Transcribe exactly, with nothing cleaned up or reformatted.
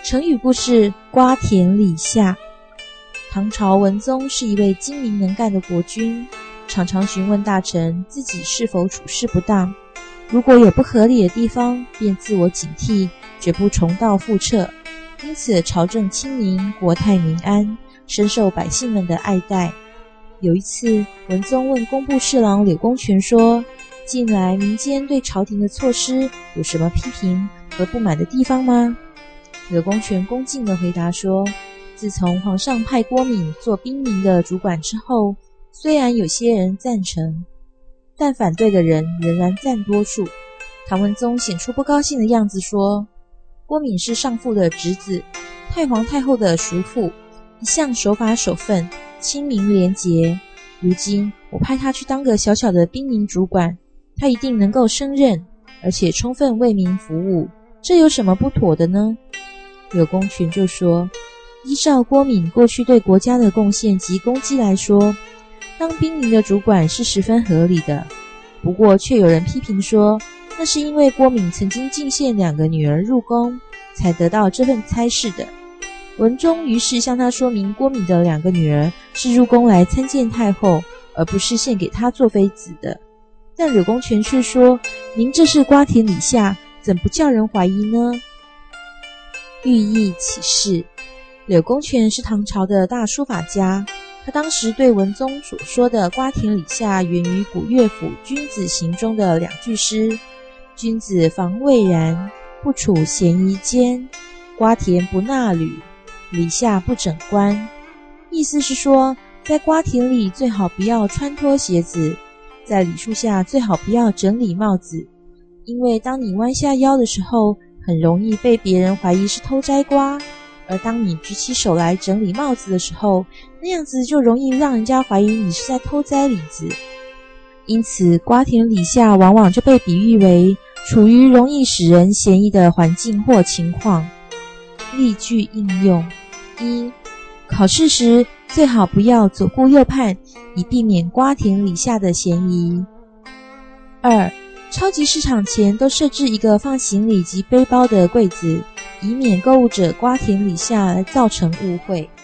成语故事瓜田李下。唐朝文宗是一位精明能干的国君，常常询问大臣自己是否处事不当，如果有不合理的地方，便自我警惕，绝不重蹈覆辙。因此朝政清明，国泰民安，深受百姓们的爱戴。有一次，文宗问工部侍郎柳公权说，近来民间对朝廷的措施有什么批评和不满的地方吗？柳公权恭敬地回答说，自从皇上派郭敏做兵营的主管之后，虽然有些人赞成，但反对的人仍然占多数。唐文宗显出不高兴的样子说，郭敏是上父的侄子，太皇太后的叔父，一向守法守分，清明廉洁，如今我派他去当个小小的兵营主管，他一定能够胜任，而且充分为民服务，这有什么不妥的呢？柳公权就说，依照郭敏过去对国家的贡献及功绩来说，当兵营的主管是十分合理的，不过却有人批评说，那是因为郭敏曾经进献两个女儿入宫，才得到这份差事的。文宗于是向他说明，郭敏的两个女儿是入宫来参见太后，而不是献给他做妃子的。但柳公权却说，您这是瓜田李下，怎不叫人怀疑呢？寓意启示，柳公权是唐朝的大书法家，他当时对文宗所说的瓜田李下源于古乐府《君子行》中的两句诗，君子防未然，不处嫌疑间，瓜田不纳履，李下不整冠。意思是说，在瓜田里最好不要穿脱鞋子，在李树下最好不要整理帽子，因为当你弯下腰的时候，很容易被别人怀疑是偷摘瓜，而当你举起手来整理帽子的时候，那样子就容易让人家怀疑你是在偷摘李子。因此瓜田李下往往就被比喻为处于容易使人嫌疑的环境或情况。例句应用：一、考试时最好不要左顾右盼，以避免瓜田李下的嫌疑。二、超级市场前都设置一个放行李及背包的柜子，以免购物者瓜田李下来造成误会。